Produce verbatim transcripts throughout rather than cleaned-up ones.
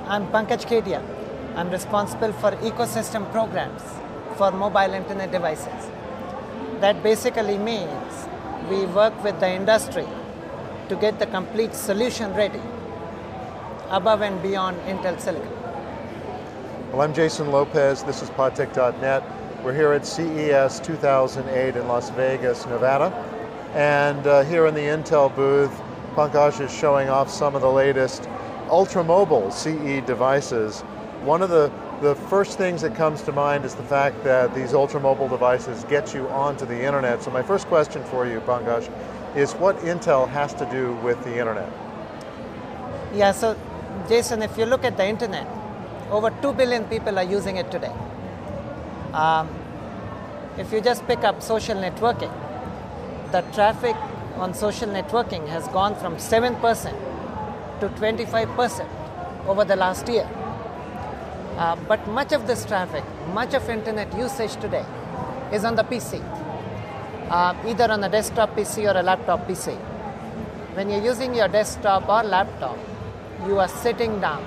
I'm Pankaj Kedia. I'm responsible for ecosystem programs for mobile internet devices. That basically means we work with the industry to get the complete solution ready above and beyond Intel Silicon. Well, I'm Jason Lopez, this is Podtech dot net. We're here at C E S two thousand eight in Las Vegas, Nevada. And uh, here in the Intel booth, Pankaj is showing off some of the latest ultra-mobile C E devices. One of the, the first things that comes to mind is the fact that these ultra-mobile devices get you onto the internet. So my first question for you, Pankaj, is what Intel has to do with the internet? Yeah, so Jason, if you look at the internet, over two billion people are using it today. Um, if you just pick up social networking, the traffic on social networking has gone from seven percent to twenty-five percent over the last year. Uh, but much of this traffic, much of internet usage today is on the P C, uh, either on a desktop P C or a laptop P C. When you're using your desktop or laptop, you are sitting down.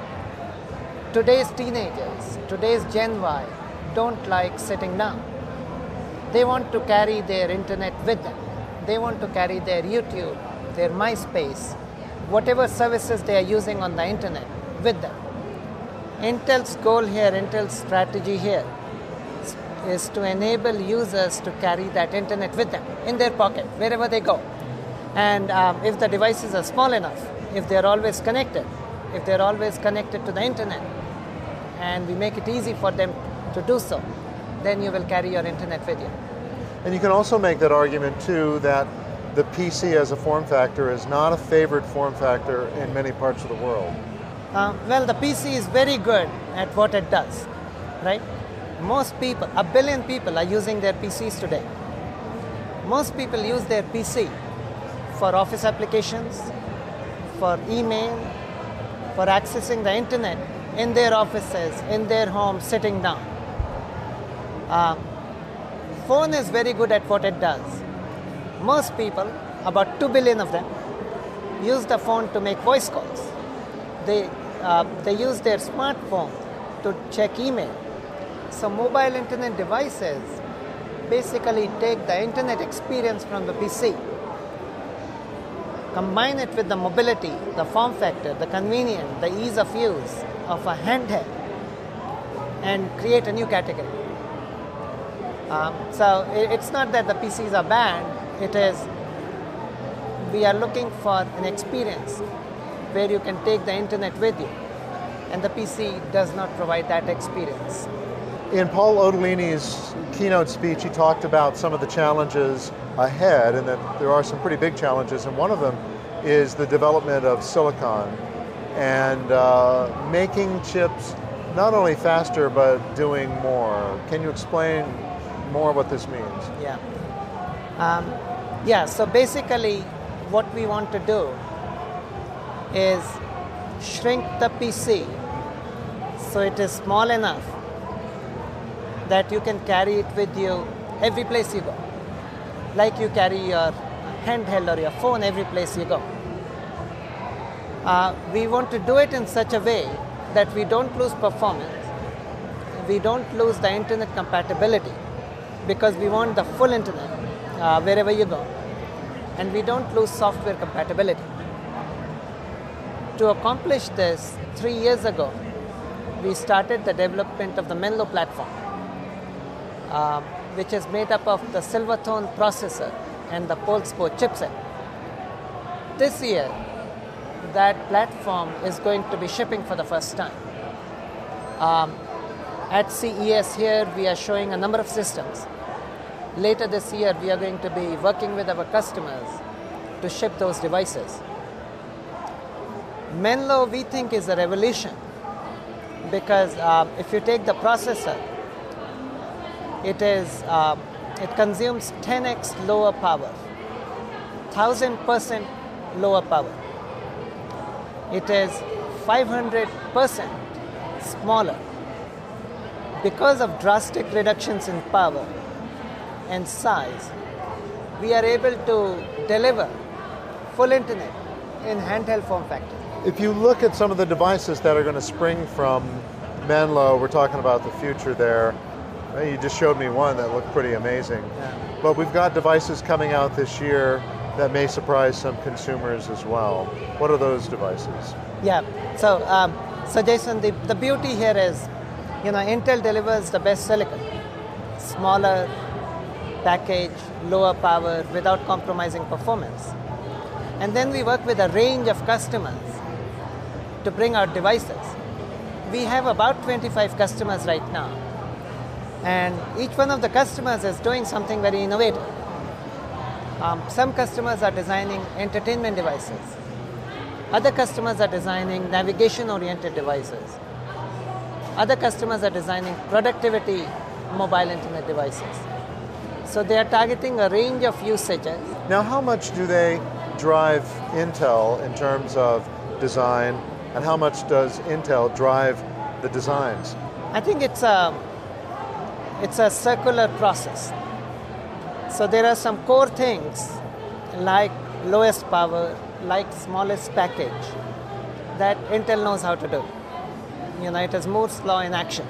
Today's teenagers, today's Gen Y, don't like sitting down. They want to carry their internet with them. They want to carry their YouTube, their MySpace, whatever services they are using on the internet with them. Intel's goal here, Intel's strategy here is to enable users to carry that internet with them in their pocket, wherever they go. And um, if the devices are small enough, if they're always connected, if they're always connected to the internet, and we make it easy for them to do so, then you will carry your internet with you. And you can also make that argument too that the P C as a form factor is not a favored form factor in many parts of the world. Uh, well, the P C is very good at what it does, right? Most people, a billion people are using their P Cs today. Most people use their P C for office applications, for email, for accessing the internet in their offices, in their homes, sitting down. Uh, phone is very good at what it does. Most people, about two billion of them, use the phone to make voice calls. They, uh, they use their smartphone to check email. So mobile internet devices basically take the internet experience from the P C, combine it with the mobility, the form factor, the convenience, the ease of use of a handheld, and create a new category. Um, so it, it's not that the P Cs are bad, it is we are looking for an experience where you can take the internet with you, and the P C does not provide that experience. In Paul Otellini's keynote speech, he talked about some of the challenges ahead, and that there are some pretty big challenges, and one of them is the development of silicon and uh, making chips not only faster, but doing more. Can you explain more what this means? Yeah. Um, yeah, so basically what we want to do is shrink the P C so it is small enough that you can carry it with you every place you go. Like you carry your handheld or your phone every place you go. Uh, we want to do it in such a way that we don't lose performance, we don't lose the internet compatibility, because we want the full internet uh, wherever you go, and we don't lose software compatibility. To accomplish this, three years ago, we started the development of the Menlo platform, uh, which is made up of the Silvertone processor and the Polespo chipset. This year, that platform is going to be shipping for the first time. Um, at C E S here, we are showing a number of systems. Later this year, we are going to be working with our customers to ship those devices. Menlo, we think, is a revolution because uh, if you take the processor, it is uh, it consumes ten x lower power, one thousand percent lower power. It is five hundred percent smaller. Because of drastic reductions in power and size, we are able to deliver full internet in handheld form factor. If you look at some of the devices that are going to spring from Menlo, we're talking about the future there. You just showed me one that looked pretty amazing. Yeah. But we've got devices coming out this year that may surprise some consumers as well. What are those devices? Yeah, so, um, so Jason, the, the beauty here is, you know, Intel delivers the best silicon. Smaller package, lower power, without compromising performance. And then we work with a range of customers to bring out devices. We have about twenty-five customers right now. And each one of the customers is doing something very innovative. Um, some customers are designing entertainment devices. Other customers are designing navigation-oriented devices. Other customers are designing productivity mobile internet devices. So they are targeting a range of usages. Now, how much do they drive Intel in terms of design, and how much does Intel drive the designs? I think it's a, it's a circular process. So there are some core things like lowest power, like smallest package, that Intel knows how to do. You know, it is Moore's law in action.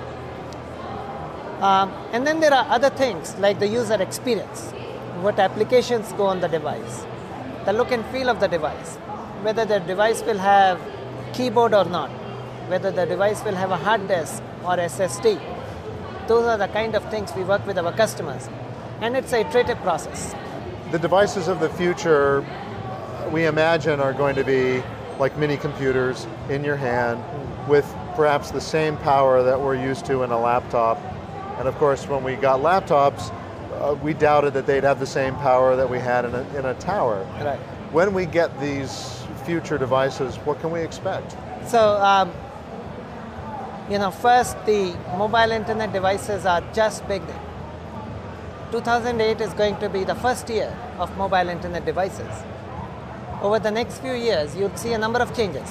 Um, and then there are other things like the user experience, what applications go on the device, the look and feel of the device, whether the device will have keyboard or not, whether the device will have a hard disk or S S D. Those are the kind of things we work with our customers. And it's an iterative process. The devices of the future, we imagine, are going to be like mini computers in your hand mm. with perhaps the same power that we're used to in a laptop. And of course, when we got laptops, uh, we doubted that they'd have the same power that we had in a, in a tower. Right. When we get these future devices, what can we expect? So, um, you know, first, the mobile internet devices are just beginning. two thousand eight is going to be the first year of mobile internet devices. Over the next few years, you'll see a number of changes.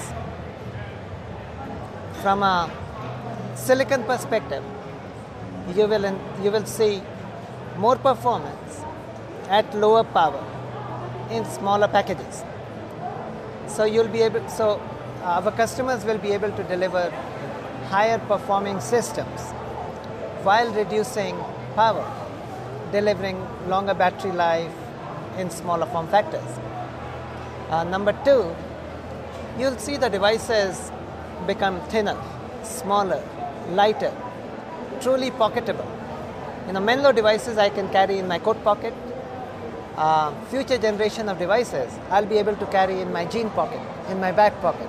From a silicon perspective, you will, in, you will see more performance at lower power in smaller packages. So you'll be able, so our customers will be able to deliver higher performing systems while reducing power, delivering longer battery life in smaller form factors. Uh, number two, you'll see the devices become thinner, smaller, lighter, truly pocketable. You know, Menlo devices I can carry in my coat pocket. Uh, future generation of devices I'll be able to carry in my jean pocket, in my back pocket.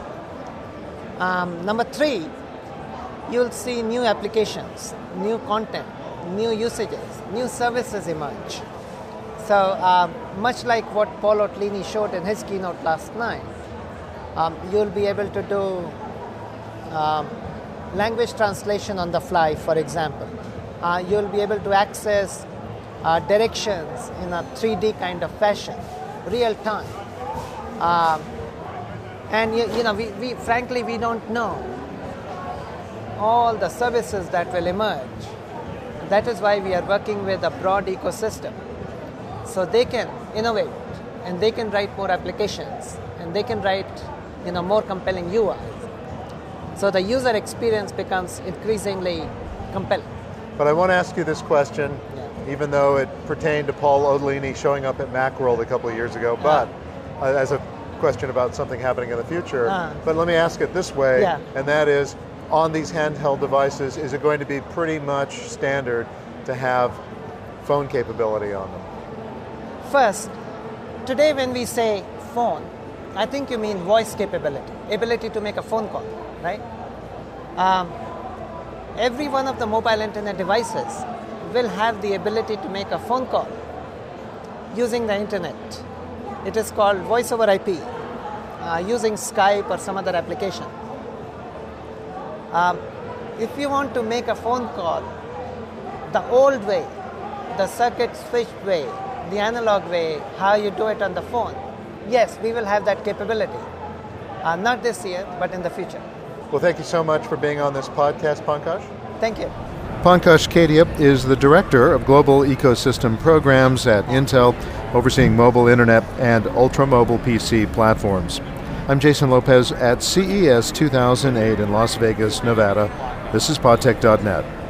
Um, number three, you'll see new applications, new content, new usages, new services emerge. So uh, much like what Paul Otellini showed in his keynote last night, um, you'll be able to do um, language translation on the fly, for example. Uh, you'll be able to access uh, directions in a three D kind of fashion, real time. Um, and you, you know, we, we frankly we don't know all the services that will emerge. That is why we are working with a broad ecosystem. So they can innovate, and they can write more applications, and they can write, you know, more compelling U Is. So the user experience becomes increasingly compelling. But I want to ask you this question, yeah. even though it pertained to Paul Otellini showing up at Macworld a couple of years ago, but uh, uh, as a question about something happening in the future. Uh, but let me ask it this way, yeah. and that is, on these handheld devices, is it going to be pretty much standard to have phone capability on them? First, today when we say phone, I think you mean voice capability, ability to make a phone call, right? Um, every one of the mobile internet devices will have the ability to make a phone call using the internet. It is called voice over I P, uh, using Skype or some other application. Um, if you want to make a phone call the old way, the circuit switched way, the analog way, how you do it on the phone, yes, we will have that capability. Uh, not this year, but in the future. Well, thank you so much for being on this podcast, Pankaj. Thank you. Pankaj Kedia is the Director of Global Ecosystem Programs at Intel, overseeing mobile internet and ultra-mobile P C platforms. I'm Jason Lopez at C E S two thousand eight in Las Vegas, Nevada. This is Podtech dot net.